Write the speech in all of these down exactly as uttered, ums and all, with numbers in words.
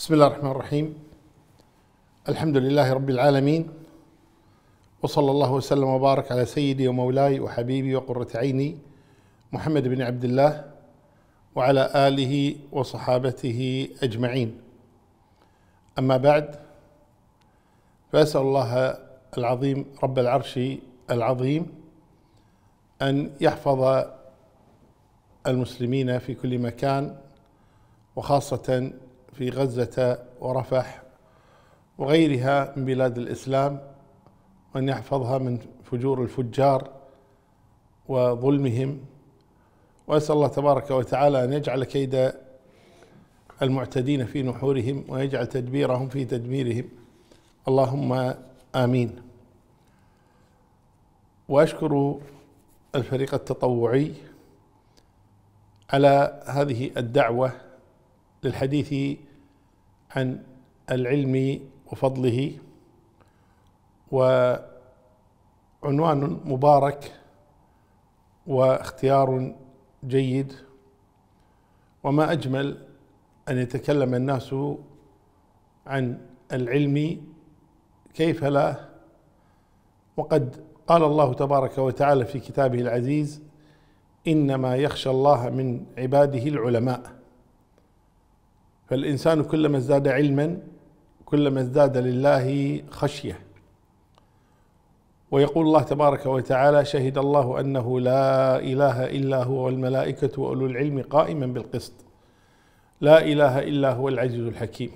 بسم الله الرحمن الرحيم. الحمد لله رب العالمين، وصلى الله وسلم وبارك على سيدي ومولاي وحبيبي وقرة عيني محمد بن عبد الله وعلى آله وصحابته أجمعين. أما بعد، فأسأل الله العظيم رب العرش العظيم أن يحفظ المسلمين في كل مكان، وخاصة في غزة ورفح وغيرها من بلاد الإسلام، وأن يحفظها من فجور الفجار وظلمهم، وأسأل الله تبارك وتعالى أن يجعل كيد المعتدين في نحورهم ويجعل تدبيرهم في تدميرهم، اللهم آمين. وأشكر الفريق التطوعي على هذه الدعوة للحديث عن العلم وفضله، وعنوان مبارك واختيار جيد، وما أجمل أن يتكلم الناس عن العلم، كيف لا، وقد قال الله تبارك وتعالى في كتابه العزيز: إنما يخشى الله من عباده العلماء. فالإنسان كلما ازداد علما كلما ازداد لله خشية. ويقول الله تبارك وتعالى: شهد الله أنه لا إله إلا هو والملائكة وأولو العلم قائما بالقسط، لا إله إلا هو العزيز الحكيم.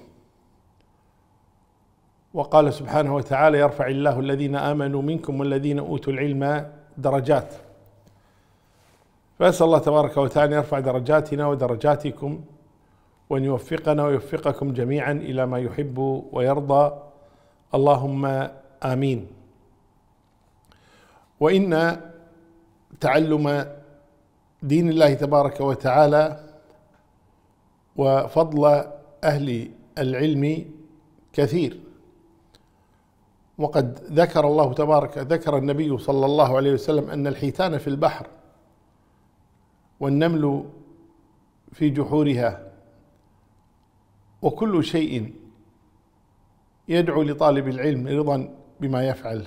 وقال سبحانه وتعالى: يرفع الله الذين آمنوا منكم والذين أوتوا العلم درجات. فأسأل الله تبارك وتعالى أن يرفع درجاتنا ودرجاتكم، وأن يوفقنا ويوفقكم جميعا إلى ما يحب ويرضى، اللهم آمين. وإن تعلم دين الله تبارك وتعالى وفضل أهل العلم كثير، وقد ذكر الله تبارك ذكر النبي صلى الله عليه وسلم أن الحيتان في البحر والنمل في جحورها، وكل شيء يدعو لطالب العلم رضا بما يفعل.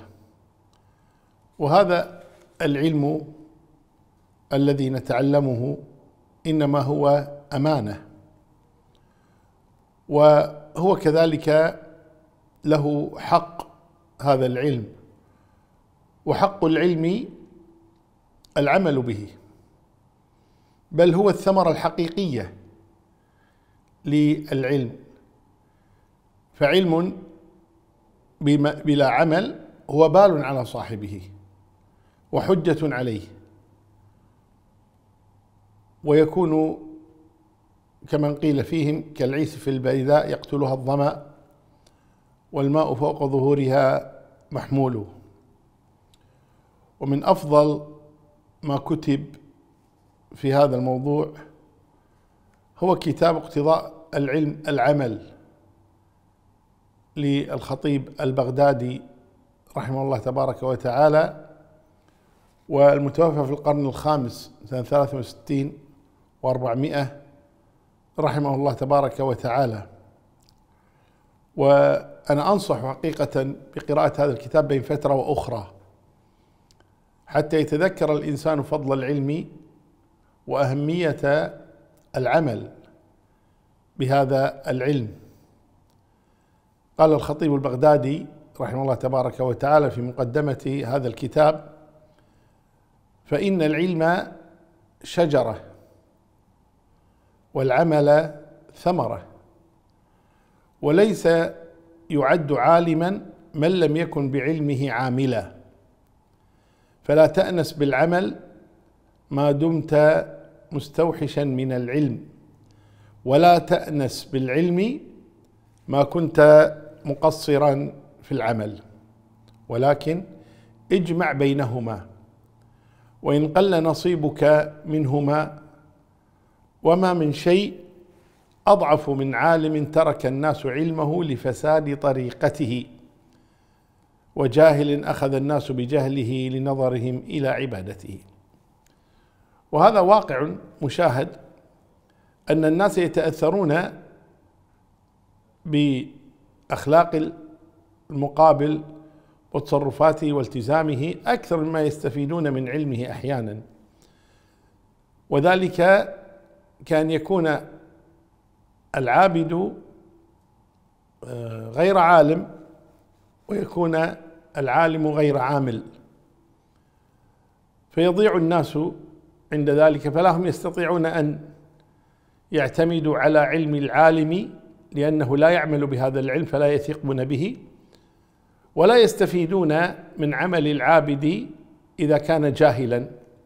وهذا العلم الذي نتعلمه إنما هو أمانة، وهو كذلك له حق هذا العلم، وحق العلم العمل به، بل هو الثمرة الحقيقية للعلم. فعلم بلا عمل هو بال على صاحبه وحجة عليه، ويكون كمن قيل فيهم كالعيس في البيداء يقتلها الظمأ والماء فوق ظهورها محمول. ومن أفضل ما كتب في هذا الموضوع هو كتاب اقتضاء العلم العمل للخطيب البغدادي رحمه الله تبارك وتعالى، والمتوفى في القرن الخامس سنة ثلاثة وستين وأربعمائة رحمه الله تبارك وتعالى. وأنا أنصح حقيقة بقراءة هذا الكتاب بين فترة وأخرى، حتى يتذكر الإنسان فضل العلم وأهمية العمل بهذا العلم. قال الخطيب البغدادي رحمه الله تبارك وتعالى في مقدمة هذا الكتاب: فإن العلم شجرة والعمل ثمرة، وليس يعد عالما من لم يكن بعلمه عاملا، فلا تأنس بالعمل ما دمت مستوحشا من العلم، ولا تأنس بالعلم ما كنت مقصرا في العمل، ولكن اجمع بينهما، وإن قل نصيبك منهما. وما من شيء أضعف من عالم ترك الناس علمه لفساد طريقته، وجاهل أخذ الناس بجهله لنظرهم إلى عبادته. وهذا واقع مشاهد، أن الناس يتأثرون بأخلاق المقابل وتصرفاته والتزامه أكثر مما يستفيدون من علمه أحيانا، وذلك كان يكون العابد غير عالم ويكون العالم غير عامل، فيضيع الناس عند ذلك، فلا هم يستطيعون أن يعتمدوا على علم العالم لأنه لا يعمل بهذا العلم فلا يثقون به، ولا يستفيدون من عمل العابد إذا كان جاهلا،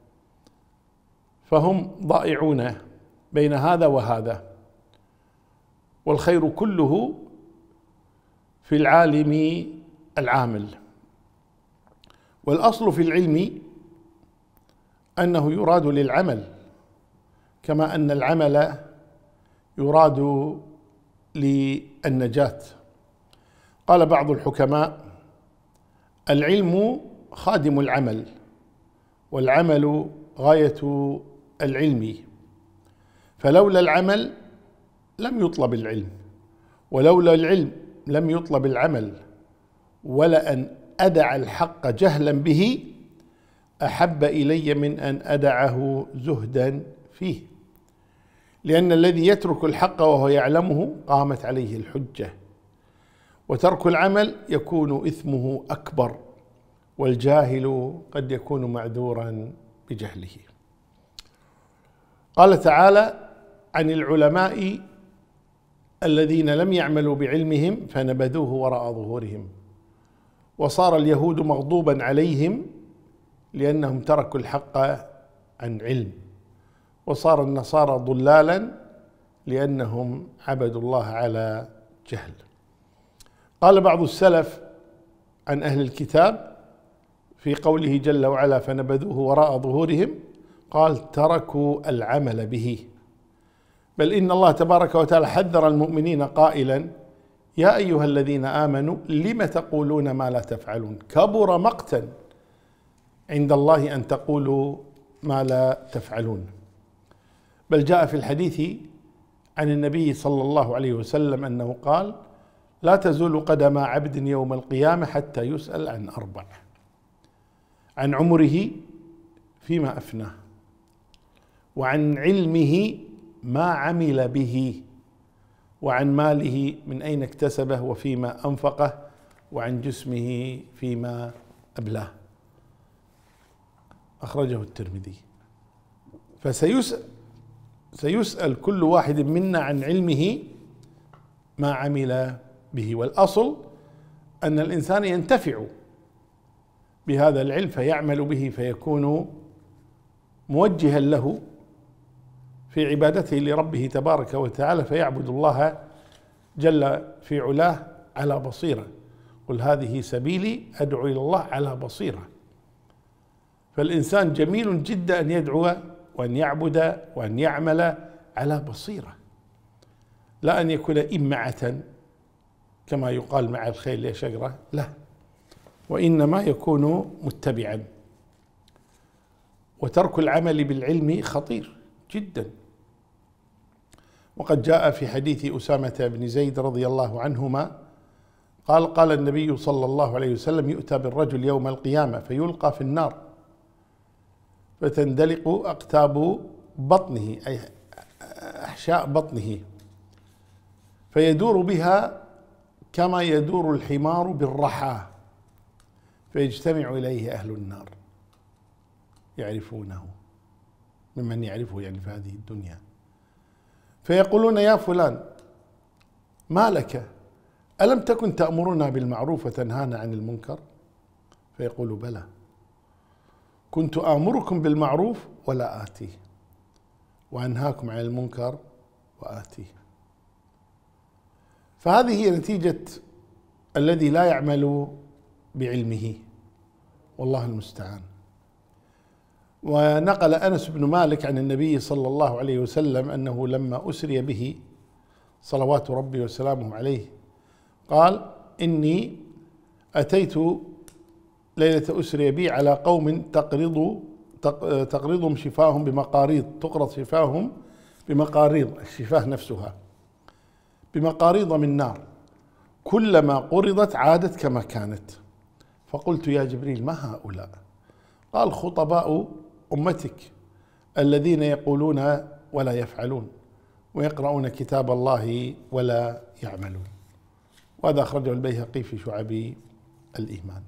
فهم ضائعون بين هذا وهذا. والخير كله في العالم العامل. والأصل في العلم أنه يراد للعمل، كما أن العمل يراد للنجاة. قال بعض الحكماء: العلم خادم العمل، والعمل غاية العلم، فلولا العمل لم يطلب العلم، ولولا العلم لم يطلب العمل، ولأن أدع الحق جهلا به أحب إلي من أن أدعه زهدا فيه، لأن الذي يترك الحق وهو يعلمه قامت عليه الحجة، وترك العمل يكون إثمه أكبر، والجاهل قد يكون معذورا بجهله. قال تعالى عن العلماء الذين لم يعملوا بعلمهم فنبذوه وراء ظهورهم، وصار اليهود مغضوبا عليهم لأنهم تركوا الحق عن علم، وصار النصارى ضلالا لأنهم عبدوا الله على جهل. قال بعض السلف عن أهل الكتاب في قوله جل وعلا فنبذوه وراء ظهورهم، قال تركوا العمل به، بل إن الله تبارك وتعالى حذر المؤمنين قائلا يا أيها الذين آمنوا لم تقولون ما لا تفعلون، كبر مقتا عند الله أن تقولوا ما لا تفعلون. بل جاء في الحديث عن النبي صلى الله عليه وسلم أنه قال لا تزول قدم عبد يوم القيامة حتى يسأل عن أربع: عن عمره فيما أفناه، وعن علمه ما عمل به، وعن ماله من أين اكتسبه وفيما أنفقه، وعن جسمه فيما أبلاه. أخرجه الترمذي. فسيسأل سيسأل كل واحد منا عن علمه ما عمل به، والأصل أن الإنسان ينتفع بهذا العلم فيعمل به، فيكون موجها له في عبادته لربه تبارك وتعالى، فيعبد الله جل في علاه على بصيرة. قل هذه سبيلي أدعو إلى الله على بصيرة. فالإنسان جميل جدا أن يدعو وأن يعبد وأن يعمل على بصيرة، لا أن يكون إمعة كما يقال مع الخيل يا شجرة، لا، وإنما يكون متبعا. وترك العمل بالعلم خطير جدا، وقد جاء في حديث أسامة بن زيد رضي الله عنهما قال قال النبي صلى الله عليه وسلم يؤتى بالرجل يوم القيامة فيلقى في النار فتندلق أقتاب بطنه أي أحشاء بطنه، فيدور بها كما يدور الحمار بالرحى، فيجتمع إليه أهل النار يعرفونه ممن يعرفه يعني في هذه الدنيا، فيقولون يا فلان ما لك؟ ألم تكن تأمرنا بالمعروف وتنهانا عن المنكر؟ فيقول بلى، كنت آمركم بالمعروف ولا آتيه، وأنهاكم عن المنكر وآتيه. فهذه هي نتيجة الذي لا يعمل بعلمه، والله المستعان. ونقل أنس بن مالك عن النبي صلى الله عليه وسلم أنه لما أسري به صلوات ربي وسلامه عليه قال إني أتيت ليلة أسري بي على قوم تقرض تقرضهم شفاهم بمقاريض، تقرض شفاهم بمقاريض، الشفاه نفسها بمقاريض من نار، كلما قرضت عادت كما كانت. فقلت يا جبريل ما هؤلاء؟ قال خطباء أمتك الذين يقولون ولا يفعلون ويقرؤون كتاب الله ولا يعملون. وهذا أخرجه البيهقي في شعب الإيمان.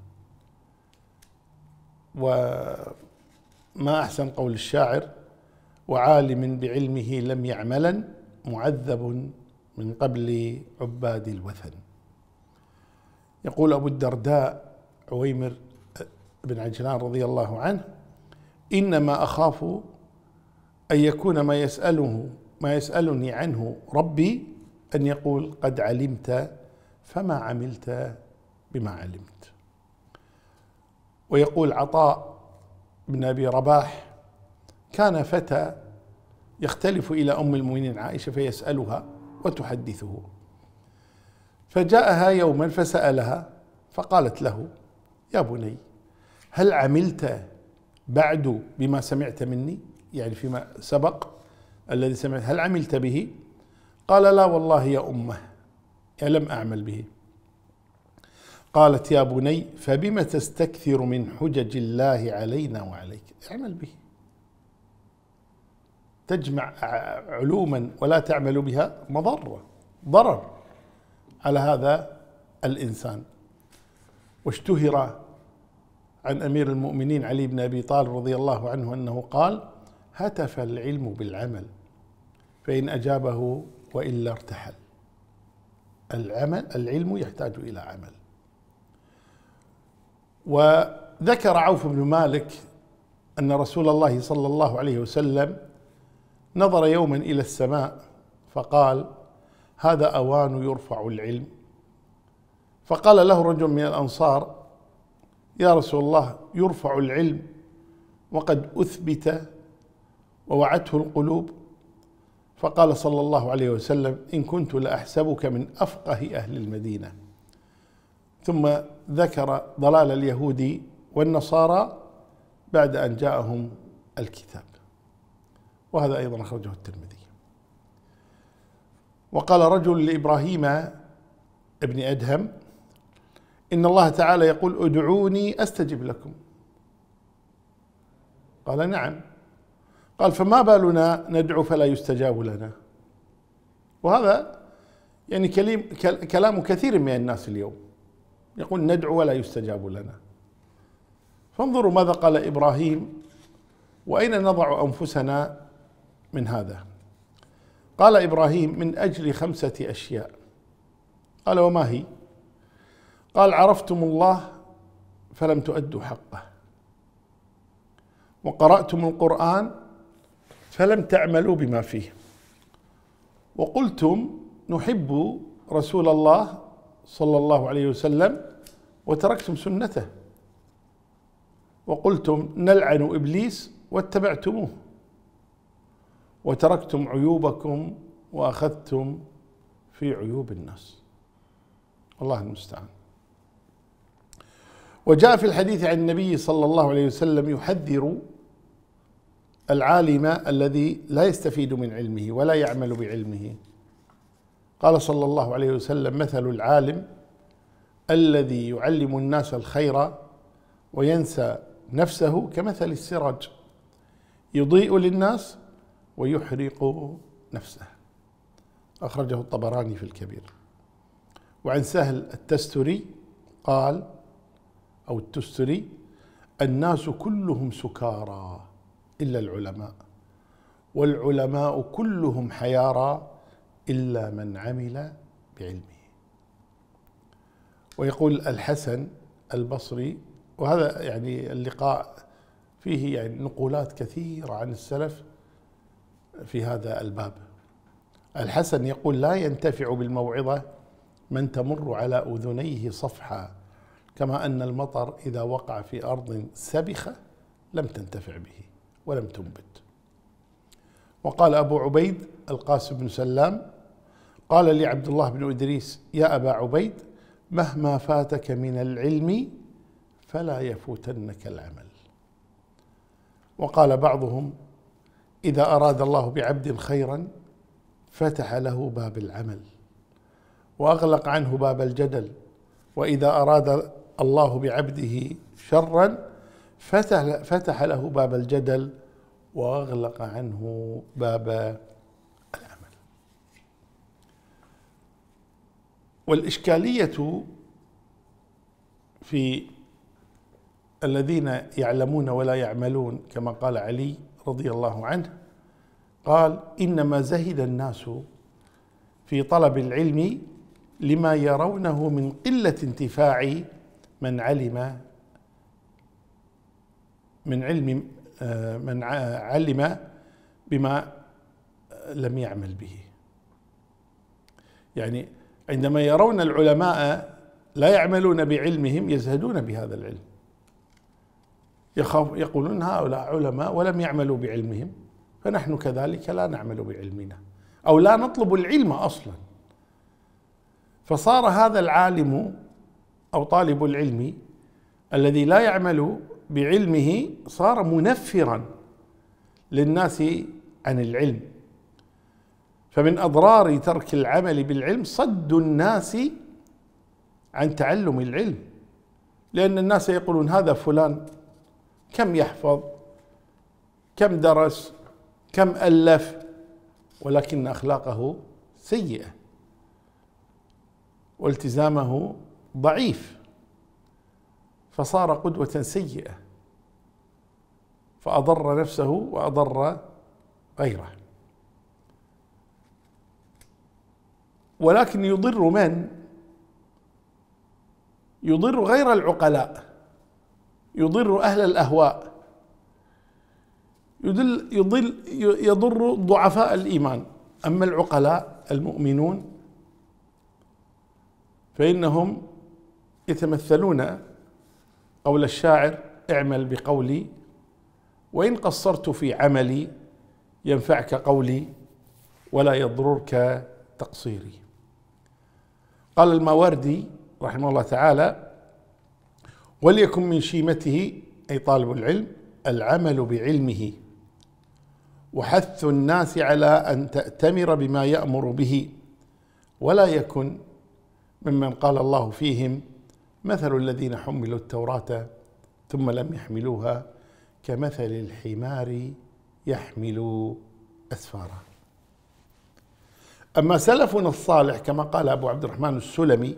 وما أحسن قول الشاعر: وعالم بعلمه لم يعملا معذب من قبل عباد الوثن. يقول أبو الدرداء عويمر بن عجلان رضي الله عنه: إنما أخاف أن يكون ما يسأله ما يسألني عنه ربي أن يقول قد علمت فما عملت بما علمت. ويقول عطاء بن أبي رباح: كان فتى يختلف إلى أم المؤمنين عائشة فيسألها وتحدثه، فجاءها يوما فسألها فقالت له: يا بني هل عملت بعد بما سمعت مني؟ يعني فيما سبق الذي سمعت هل عملت به؟ قال: لا والله يا أمه، يعني لم أعمل به. قالت: يا بني فبم تستكثر من حجج الله علينا وعليك؟ اعمل به. تجمع علوما ولا تعمل بها مضرة، ضرر على هذا الإنسان. واشتهر عن أمير المؤمنين علي بن أبي طالب رضي الله عنه أنه قال: هتف العلم بالعمل فإن أجابه وإلا ارتحل. العمل العلم يحتاج إلى عمل. وذكر عوف بن مالك أن رسول الله صلى الله عليه وسلم نظر يوما إلى السماء فقال: هذا أوان يرفع العلم. فقال له رجل من الأنصار: يا رسول الله يرفع العلم وقد أثبت ووعته القلوب؟ فقال صلى الله عليه وسلم: إن كنت لأحسبك من أفقه أهل المدينة. ثم ذكر ضلال اليهود والنصارى بعد أن جاءهم الكتاب، وهذا أيضا أخرجه الترمذي. وقال رجل لإبراهيم ابن أدهم: إن الله تعالى يقول ادعوني أستجب لكم. قال: نعم. قال: فما بالنا ندعو فلا يستجاب لنا؟ وهذا يعني كلام كثير من الناس اليوم، يقول ندعو ولا يستجاب لنا. فانظروا ماذا قال إبراهيم، وأين نضع أنفسنا من هذا. قال إبراهيم: من أجل خمسة أشياء. قال: وما هي؟ قال: عرفتم الله فلم تؤدوا حقه، وقرأتم القرآن فلم تعملوا بما فيه، وقلتم نحب رسول الله صلى الله عليه وسلم وتركتم سنته، وقلتم نلعن إبليس واتبعتموه، وتركتم عيوبكم وأخذتم في عيوب الناس. الله المستعان. وجاء في الحديث عن النبي صلى الله عليه وسلم يحذر العالم الذي لا يستفيد من علمه ولا يعمل بعلمه. قال صلى الله عليه وسلم: مثل العالم الذي يعلم الناس الخير وينسى نفسه كمثل السراج يضيء للناس ويحرق نفسه. أخرجه الطبراني في الكبير. وعن سهل التستري قال أو التستري: الناس كلهم سكارى إلا العلماء، والعلماء كلهم حيارى إلا من عمل بعلمه. ويقول الحسن البصري، وهذا يعني اللقاء فيه يعني نقولات كثيرة عن السلف في هذا الباب. الحسن يقول: لا ينتفع بالموعظة من تمر على أذنيه صفحا، كما أن المطر إذا وقع في أرض سبخة لم تنتفع به ولم تنبت. وقال أبو عبيد القاسم بن سلام قال لي عبد الله بن إدريس: يا أبا عبيد مهما فاتك من العلم فلا يفوتنك العمل. وقال بعضهم: إذا أراد الله بعبد خيرا فتح له باب العمل، وأغلق عنه باب الجدل، وإذا أراد الله بعبده شرا فتح, فتح له باب الجدل وأغلق عنه باب العمل. والإشكالية في الذين يعلمون ولا يعملون كما قال علي رضي الله عنه، قال: إنما زهد الناس في طلب العلم لما يرونه من قلة انتفاع من علم من علم من علم بما لم يعمل به. يعني عندما يرون العلماء لا يعملون بعلمهم يزهدون بهذا العلم، يخاف يقولون هؤلاء علماء ولم يعملوا بعلمهم، فنحن كذلك لا نعمل بعلمنا أو لا نطلب العلم أصلا. فصار هذا العالم أو طالب العلم الذي لا يعمل بعلمه صار منفرا للناس عن العلم. فمن أضرار ترك العمل بالعلم صد الناس عن تعلم العلم، لأن الناس يقولون هذا فلان كم يحفظ، كم درس، كم ألف، ولكن أخلاقه سيئة والتزامه ضعيف، فصار قدوة سيئة، فأضر نفسه وأضر غيره. ولكن يضر من؟ يضر غير العقلاء، يضر أهل الأهواء، يضل يضل يضر ضعفاء الإيمان. أما العقلاء المؤمنون فإنهم يتمثلون قول الشاعر: اعمل بقولي وإن قصرت في عملي ينفعك قولي ولا يضررك تقصيري. قال الماوردي رحمه الله تعالى: وليكن من شيمته أي طالب العلم العمل بعلمه وحث الناس على أن تأتمر بما يأمر به، ولا يكن ممن قال الله فيهم: مثل الذين حملوا التوراة ثم لم يحملوها كمثل الحمار يحمل أسفارا. أما سلفنا الصالح كما قال أبو عبد الرحمن السلمي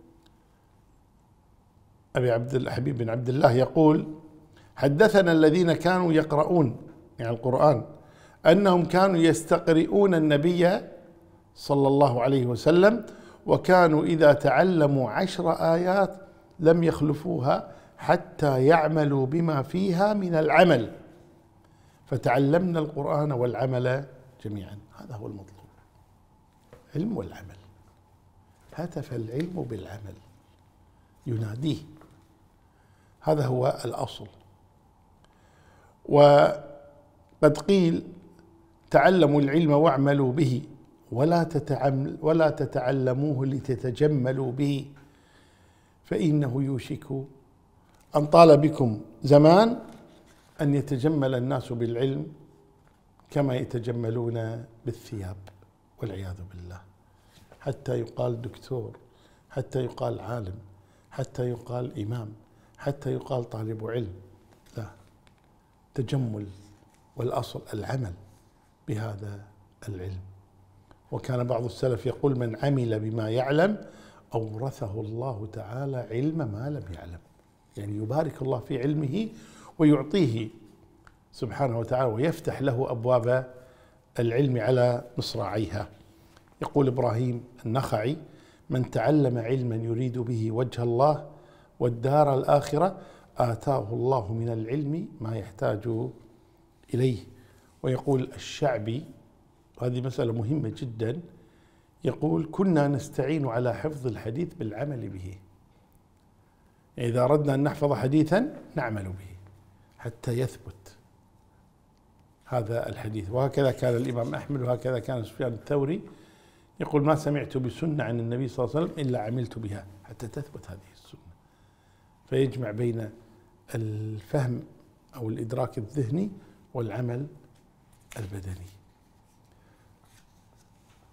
أبي عبد الحبيب بن عبد الله يقول: حدثنا الذين كانوا يقرؤون يعني القرآن أنهم كانوا يستقرئون النبي صلى الله عليه وسلم، وكانوا إذا تعلموا عشر آيات لم يخلفوها حتى يعملوا بما فيها من العمل، فتعلمنا القرآن والعمل جميعا. هذا هو المطلوب، علم والعمل. هتف العلم بالعمل يناديه، هذا هو الأصل. وقد قيل: تعلموا العلم واعملوا به ولا تتعمل ولا تتعلموه لتتجملوا به، فإنه يوشك أن طال بكم زمان أن يتجمل الناس بالعلم كما يتجملون بالثياب والعياذ بالله، حتى يقال دكتور، حتى يقال عالم، حتى يقال إمام، حتى يقال طالب علم. لا، تجمل، والأصل العمل بهذا العلم. وكان بعض السلف يقول: من عمل بما يعلم أورثه الله تعالى علم ما لم يعلم، يعني يبارك الله في علمه ويعطيه سبحانه وتعالى ويفتح له أبواب العلم على مصراعيها. يقول إبراهيم النخعي: من تعلم علما يريد به وجه الله والدار الآخرة آتاه الله من العلم ما يحتاج إليه. ويقول الشعبي، وهذه مسألة مهمة جدا، يقول: كنا نستعين على حفظ الحديث بالعمل به. يعني إذا أردنا أن نحفظ حديثا نعمل به حتى يثبت هذا الحديث. وهكذا كان الإمام أحمد، وهكذا كان سفيان الثوري، يقول: ما سمعت بسنة عن النبي صلى الله عليه وسلم إلا عملت بها حتى تثبت هذه السنة. فيجمع بين الفهم أو الإدراك الذهني والعمل البدني.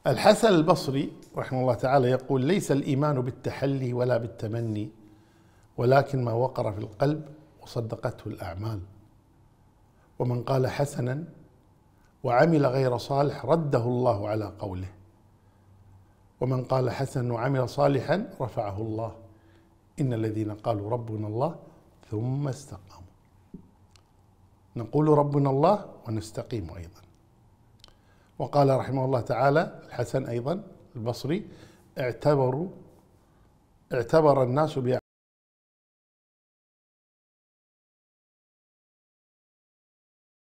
الحسن البصري رحمه الله تعالى يقول: ليس الإيمان بالتحلي ولا بالتمني، ولكن ما وقر في القلب وصدقته الأعمال. ومن قال حسنا وعمل غير صالح رده الله على قوله، ومن قال حسنا وعمل صالحا رفعه الله. إن الذين قالوا ربنا الله ثم استقاموا. نقول ربنا الله ونستقيم أيضا. وقال رحمه الله تعالى الحسن أيضا البصري: اعتبروا اعتبر الناس